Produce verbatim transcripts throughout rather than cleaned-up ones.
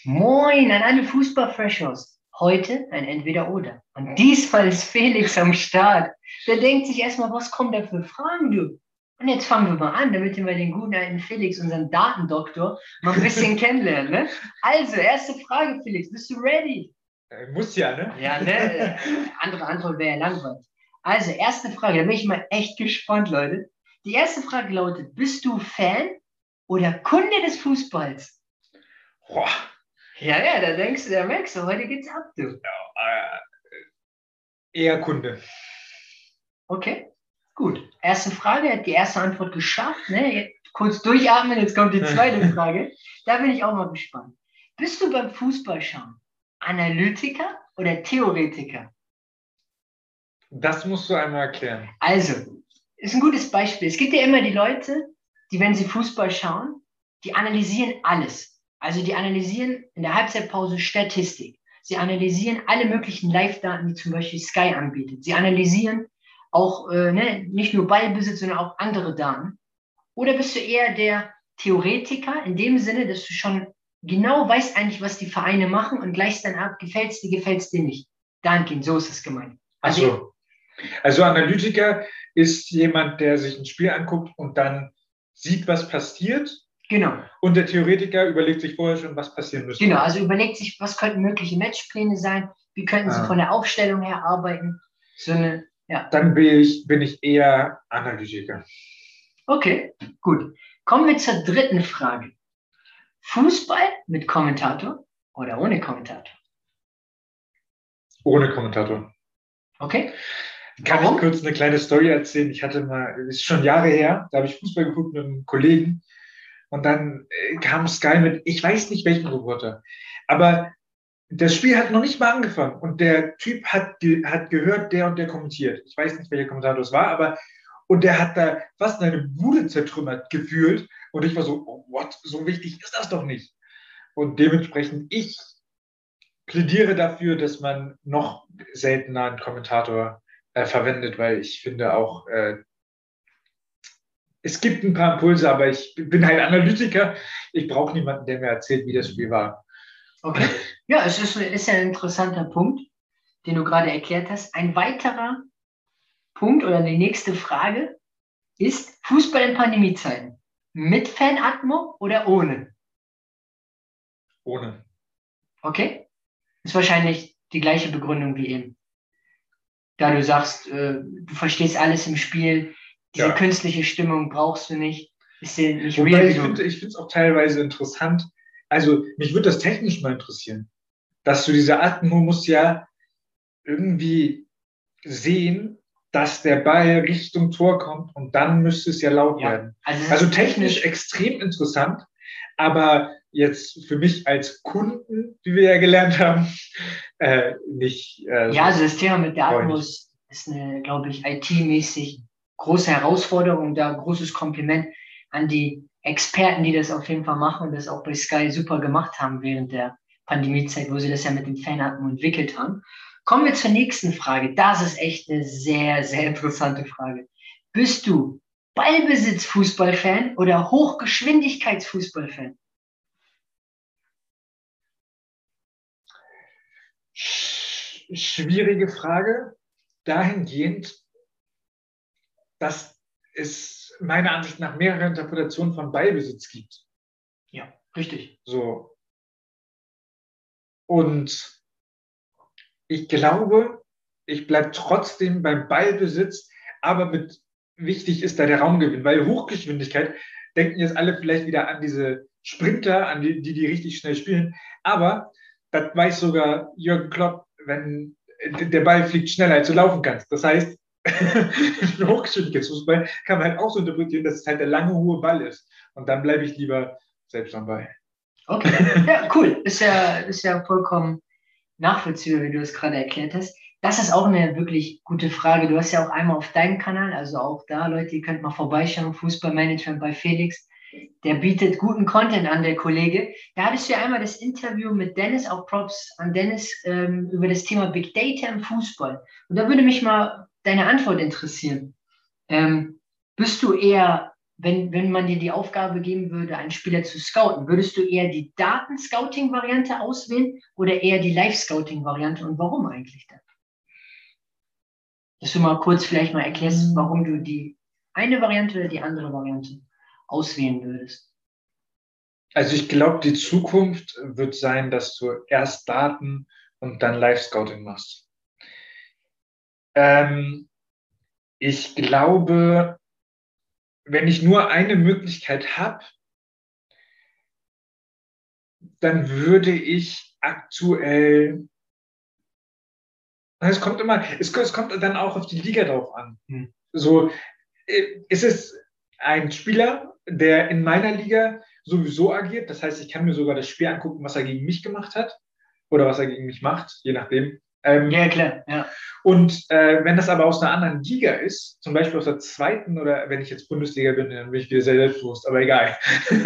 Moin an alle Fußball-Freshers. Heute ein Entweder-Oder. Und diesmal ist Felix am Start. Der denkt sich erstmal, was kommen da für Fragen, du? Und jetzt fangen wir mal an, damit wir den guten alten Felix, unseren Datendoktor, mal ein bisschen kennenlernen. Ne? Also, erste Frage, Felix. Bist du ready? Äh, Muss ja, ne? Ja, ne? Andere Antwort wäre ja langweilig. Also, erste Frage. Da bin ich mal echt gespannt, Leute. Die erste Frage lautet: Bist du Fan oder Kunde des Fußballs? Boah, Ja, ja, da denkst du, da merkst du, heute geht's ab, du. äh, eher Kunde. Okay, gut. Erste Frage, hat die erste Antwort geschafft. Ne? Jetzt kurz durchatmen, jetzt kommt die zweite Frage. Da bin ich auch mal gespannt. Bist du beim Fußballschauen Analytiker oder Theoretiker? Das musst du einmal erklären. Also, ist ein gutes Beispiel. Es gibt ja immer die Leute, die, wenn sie Fußball schauen, die analysieren alles. Also die analysieren in der Halbzeitpause Statistik. Sie analysieren alle möglichen Live-Daten, die zum Beispiel Sky anbietet. Sie analysieren auch äh, ne, nicht nur Ballbesitz, sondern auch andere Daten. Oder bist du eher der Theoretiker in dem Sinne, dass du schon genau weißt eigentlich, was die Vereine machen und gleichst dann ab, gefällt es dir, gefällt es dir nicht. Dahingehend, so ist es gemeint. Also, Also, also Analytiker ist jemand, der sich ein Spiel anguckt und dann sieht, was passiert. genau. Und der Theoretiker überlegt sich vorher schon, was passieren müsste. Genau, also überlegt sich, was könnten mögliche Matchpläne sein, wie könnten sie Ah. von der Aufstellung her arbeiten. So eine, ja. Dann bin ich, bin ich eher Analytiker. Okay, gut. Kommen wir zur dritten Frage. Fußball mit Kommentator oder ohne Kommentator? Ohne Kommentator. Okay. Kann Warum? ich kurz eine kleine Story erzählen? Ich hatte mal, das ist schon Jahre her, da habe ich Fußball geguckt mit einem Kollegen und dann äh, kam Sky mit, ich weiß nicht welchen Reporter, aber das Spiel hat noch nicht mal angefangen und der Typ hat, ge hat gehört, der und der kommentiert. Ich weiß nicht, welcher Kommentator es war, aber und der hat da fast eine Bude zertrümmert gefühlt und ich war so, oh, what, so wichtig ist das doch nicht. Und dementsprechend, ich plädiere dafür, dass man noch seltener einen Kommentator äh, verwendet, weil ich finde auch, äh, es gibt ein paar Impulse, aber ich bin halt Analytiker. Ich brauche niemanden, der mir erzählt, wie das Spiel war. Okay. Ja, es ist, ist ja ein interessanter Punkt, den du gerade erklärt hast. Ein weiterer Punkt oder die nächste Frage ist Fußball in Pandemiezeiten. Mit Fanatmo oder ohne? Ohne. Okay? Ist wahrscheinlich die gleiche Begründung wie eben. Da du sagst, äh, du verstehst alles im Spiel, diese Ja. künstliche Stimmung brauchst du nicht, ist dir nicht Wobei real ich genug. finde, ich finde es auch teilweise interessant. Also mich würde das technisch mal interessieren, dass du diese Atmo musst ja irgendwie sehen, dass der Ball Richtung Tor kommt und dann müsste es ja laut Ja. werden. Also, es Also ist technisch extrem interessant, aber jetzt für mich als Kunden, wie wir ja gelernt haben, äh, nicht. Äh, Ja, also das Thema mit der brauche ich Atmo nicht. ist, ist eine, glaube ich, I T-mäßig große Herausforderung. Da großes Kompliment an die Experten, die das auf jeden Fall machen und das auch bei Sky super gemacht haben während der Pandemiezeit, wo sie das ja mit dem Fanatmo entwickelt haben. Kommen wir zur nächsten Frage. Das ist echt eine sehr, sehr interessante Frage. Bist du Ballbesitz-Fußballfan oder Hochgeschwindigkeits-Fußballfan? Sch- Schwierige Frage. Dahingehend, dass es meiner Ansicht nach mehrere Interpretationen von Ballbesitz gibt. Ja, richtig. So. Und ich glaube, ich bleibe trotzdem beim Ballbesitz, aber mit wichtig ist da der Raumgewinn, weil Hochgeschwindigkeit denken jetzt alle vielleicht wieder an diese Sprinter, an die, die, die richtig schnell spielen. Aber das weiß sogar Jürgen Klopp, wenn der Ball fliegt schneller, als du laufen kannst. Das heißt, Hochgeschwindigkeitsfußball kann man halt auch so interpretieren, dass es halt der lange, hohe Ball ist. Und dann bleibe ich lieber selbst am Ball. Okay, ja, cool. Ist ja, ist ja vollkommen nachvollziehbar, wie du es gerade erklärt hast. Das ist auch eine wirklich gute Frage. Du hast ja auch einmal auf deinem Kanal, also auch da, Leute, ihr könnt mal vorbeischauen, Fußballmanagement bei Felix. Der bietet guten Content an, der Kollege. Da hattest du ja einmal das Interview mit Dennis, auch Props an Dennis, ähm, über das Thema Big Data im Fußball. Und da würde mich mal deine Antwort interessieren. Ähm, bist du eher wenn, wenn man dir die Aufgabe geben würde, einen Spieler zu scouten, würdest du eher die Daten-Scouting-Variante auswählen oder eher die Live-Scouting-Variante und warum eigentlich dann? Dass du mal kurz vielleicht mal erklärst, warum du die eine Variante oder die andere Variante auswählen würdest. Also ich glaube, die Zukunft wird sein, dass du erst Daten und dann Live-Scouting machst. Ähm, ich glaube, wenn ich nur eine Möglichkeit habe, dann würde ich aktuell, es kommt immer, es, es kommt dann auch auf die Liga drauf an. Hm. So, ist es ein Spieler, der in meiner Liga sowieso agiert, das heißt, ich kann mir sogar das Spiel angucken, was er gegen mich gemacht hat oder was er gegen mich macht, je nachdem. Ähm, ja, klar, ja. Und äh, wenn das aber aus einer anderen Liga ist, zum Beispiel aus der zweiten oder wenn ich jetzt Bundesliga bin, dann bin ich wieder sehr selbstbewusst, aber egal.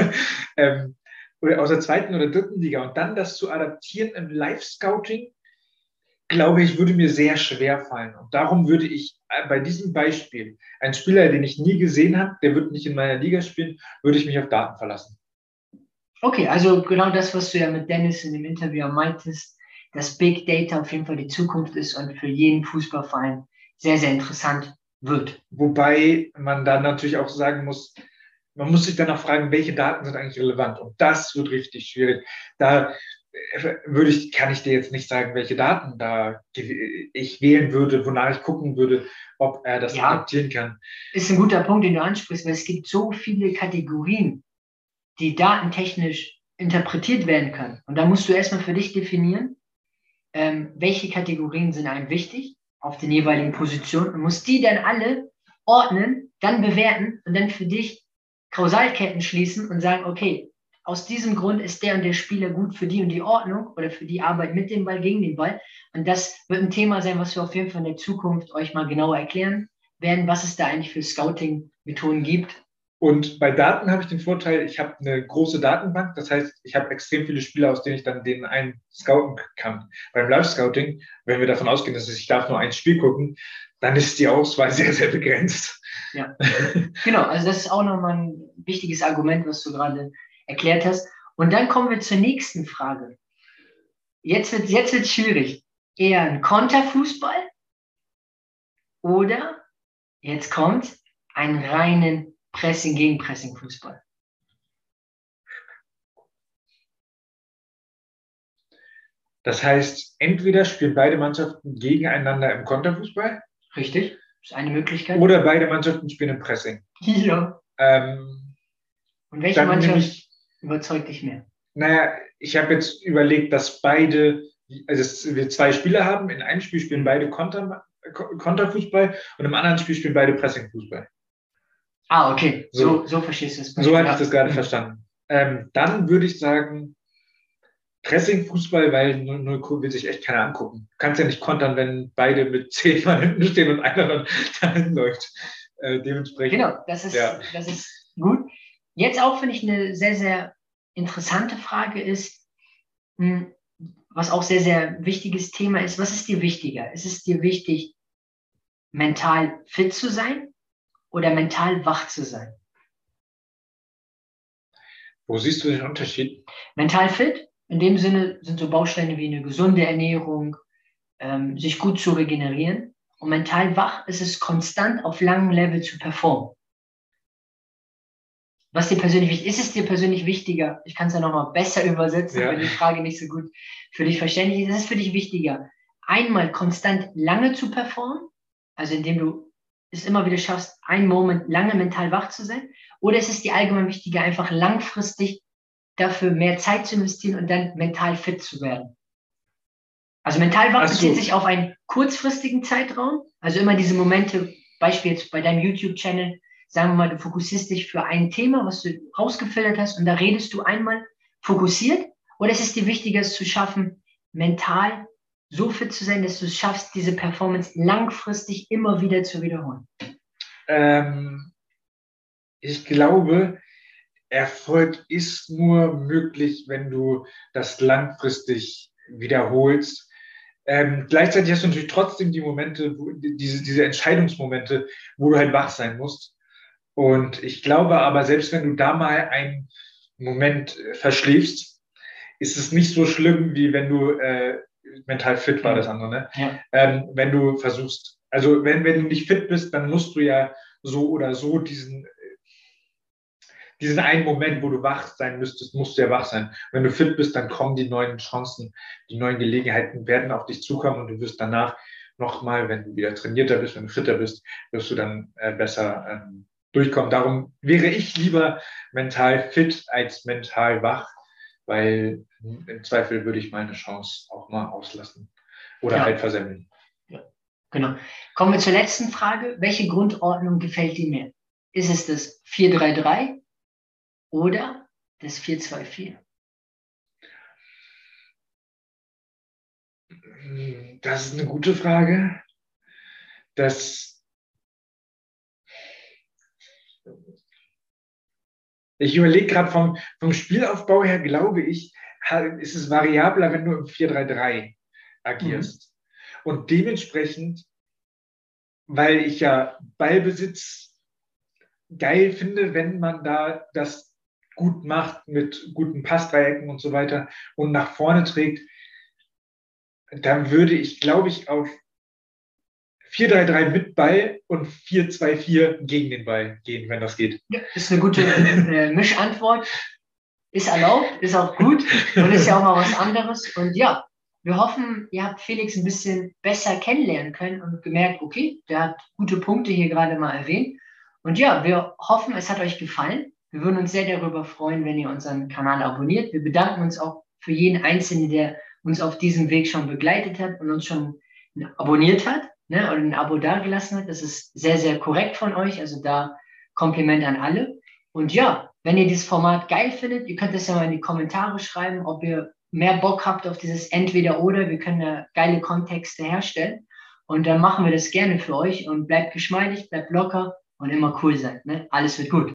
ähm, oder aus der zweiten oder dritten Liga und dann das zu adaptieren im Live-Scouting, glaube ich, würde mir sehr schwer fallen. Und darum würde ich bei diesem Beispiel, ein Spieler, den ich nie gesehen habe, der wird nicht in meiner Liga spielen, würde ich mich auf Daten verlassen. Okay, also genau das, was du ja mit Dennis in dem Interview meintest, dass Big Data auf jeden Fall die Zukunft ist und für jeden Fußballverein sehr, sehr interessant wird. Wobei man dann natürlich auch sagen muss, man muss sich dann auch fragen, welche Daten sind eigentlich relevant? Und das wird richtig schwierig. Da würde ich, kann ich dir jetzt nicht sagen, welche Daten da ich wählen würde, wonach ich gucken würde, ob er das ja adaptieren kann. Ist ein guter Punkt, den du ansprichst, weil es gibt so viele Kategorien, die datentechnisch interpretiert werden können. Und da musst du erstmal für dich definieren, ähm, welche Kategorien sind einem wichtig auf den jeweiligen Positionen und musst die dann alle ordnen, dann bewerten und dann für dich Kausalketten schließen und sagen, okay, aus diesem Grund ist der und der Spieler gut für die und die Ordnung oder für die Arbeit mit dem Ball, gegen den Ball. Und das wird ein Thema sein, was wir auf jeden Fall in der Zukunft euch mal genauer erklären werden, was es da eigentlich für Scouting-Methoden gibt. Und bei Daten habe ich den Vorteil, ich habe eine große Datenbank. Das heißt, ich habe extrem viele Spieler, aus denen ich dann den einen scouten kann. Beim Live-Scouting, wenn wir davon ausgehen, dass ich darf nur ein Spiel gucken, dann ist die Auswahl sehr, sehr begrenzt. Ja, genau. Also das ist auch nochmal ein wichtiges Argument, was du gerade erklärt hast. Und dann kommen wir zur nächsten Frage. Jetzt wird es jetzt wird's schwierig. Eher ein Konterfußball oder, jetzt kommt, einen reinen Pressing gegen Pressing-Fußball? Das heißt, entweder spielen beide Mannschaften gegeneinander im Konterfußball. Richtig, das ist eine Möglichkeit. Oder beide Mannschaften spielen im Pressing. Ja. Ähm, Und welche Mannschaft ich, überzeugt dich mehr? Naja, ich habe jetzt überlegt, dass beide, also wir zwei Spieler haben, in einem Spiel spielen beide Konter, Konterfußball und im anderen Spiel spielen beide Pressingfußball. Ah, okay. So, so, so verstehst du es. So hatte ich das gerade mhm. verstanden. Ähm, dann würde ich sagen, Pressing-Fußball, weil null null will sich echt keiner angucken. Du kannst ja nicht kontern, wenn beide mit zehn Mann hinten stehen und einer dann dahin läuft. Äh, dementsprechend. Genau, das ist, ja. das ist gut. Jetzt auch, finde ich, eine sehr, sehr interessante Frage ist, was auch sehr, sehr wichtiges Thema ist, was ist dir wichtiger? Ist es dir wichtig, mental fit zu sein oder mental wach zu sein? Wo siehst du den Unterschied? Mental fit, in dem Sinne sind so Bausteine wie eine gesunde Ernährung, ähm, sich gut zu regenerieren. Und mental wach ist es, konstant auf langem Level zu performen. Was dir persönlich wichtig ist, ist es dir persönlich wichtiger? Ich kann es ja nochmal besser übersetzen, ja. Wenn die Frage nicht so gut für dich verständlich ist. Ist es für dich wichtiger, einmal konstant lange zu performen, also indem du es immer wieder schaffst, einen Moment lange mental wach zu sein? Oder ist es dir allgemein wichtiger, einfach langfristig dafür mehr Zeit zu investieren und dann mental fit zu werden? Also mental wach bezieht sich auf einen kurzfristigen Zeitraum, also immer diese Momente, Beispiel jetzt bei deinem YouTube-Channel, sagen wir mal, du fokussierst dich für ein Thema, was du rausgefiltert hast und da redest du einmal fokussiert, oder ist es dir wichtiger, es zu schaffen, mental so fit zu sein, dass du es schaffst, diese Performance langfristig immer wieder zu wiederholen? Ähm, ich glaube, Erfolg ist nur möglich, wenn du das langfristig wiederholst. Ähm, gleichzeitig hast du natürlich trotzdem die Momente, wo, diese, diese Entscheidungsmomente, wo du halt wach sein musst. Und ich glaube aber, selbst wenn du da mal einen Moment äh, verschläfst, ist es nicht so schlimm, wie wenn du äh, mental fit war, das andere, ne? Ja. Ähm, wenn du versuchst, also wenn, wenn du nicht fit bist, dann musst du ja so oder so diesen, diesen einen Moment, wo du wach sein müsstest, musst du ja wach sein. Wenn du fit bist, dann kommen die neuen Chancen, die neuen Gelegenheiten werden auf dich zukommen und du wirst danach nochmal, wenn du wieder trainierter bist, wenn du fitter bist, wirst du dann äh, besser ähm, durchkommen. Darum wäre ich lieber mental fit als mental wach, weil im Zweifel würde ich meine Chance auch mal auslassen oder Ja. halt versemmeln. Ja, genau. Kommen wir zur letzten Frage. Welche Grundordnung gefällt dir mehr? Ist es das vier drei drei oder das vier zwei vier? Das ist eine gute Frage. Das Ich überlege gerade vom, vom Spielaufbau her, glaube ich, ist es variabler, wenn du im vier drei drei agierst. Mhm. Und dementsprechend, weil ich ja Ballbesitz geil finde, wenn man da das gut macht mit guten Passdreiecken und so weiter und nach vorne trägt, dann würde ich, glaube ich, auf vier drei drei mit Ball und vier zwei vier gegen den Ball gehen, wenn das geht. Ja, ist eine gute äh, Mischantwort. Ist erlaubt, ist auch gut und ist ja auch mal was anderes. Und ja, wir hoffen, ihr habt Felix ein bisschen besser kennenlernen können und gemerkt, okay, der hat gute Punkte hier gerade mal erwähnt. Und ja, wir hoffen, es hat euch gefallen. Wir würden uns sehr darüber freuen, wenn ihr unseren Kanal abonniert. Wir bedanken uns auch für jeden Einzelnen, der uns auf diesem Weg schon begleitet hat und uns schon abonniert hat, ne, oder ein Abo dagelassen hat. Das ist sehr, sehr korrekt von euch. Also da Kompliment an alle. Und ja, wenn ihr dieses Format geil findet, ihr könnt das ja mal in die Kommentare schreiben, ob ihr mehr Bock habt auf dieses Entweder-Oder. Wir können da geile Kontexte herstellen. Und dann machen wir das gerne für euch. Und bleibt geschmeidig, bleibt locker und immer cool sein. Ne? Alles wird gut.